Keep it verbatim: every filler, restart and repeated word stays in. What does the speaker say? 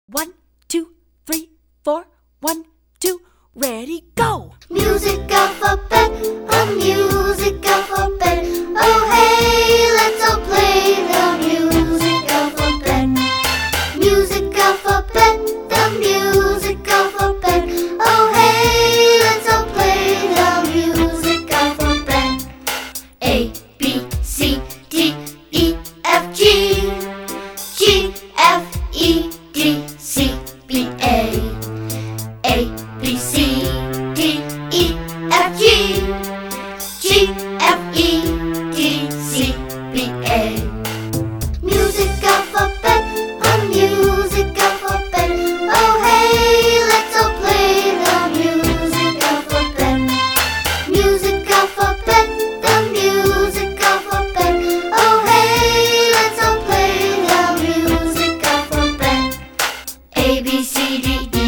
One, two, three, four. One, two, ready, go! Music alphabet, a music alphabet. Oh hey, let's all play the music alphabet. Music alphabet, the music alphabet. Oh hey, let's all play the music alphabet. A, B, C, D, E, F, G. G, F, E, D, C, B, A. A, B, C, D, E, F, G. G, F, E, D, C, B, A. Music alphabet, a music alphabet. Oh hey, let's all play the music alphabet. Music alphabet, the music alphabet. Oh hey, let's all play the music alphabet. A, B, C, D, E.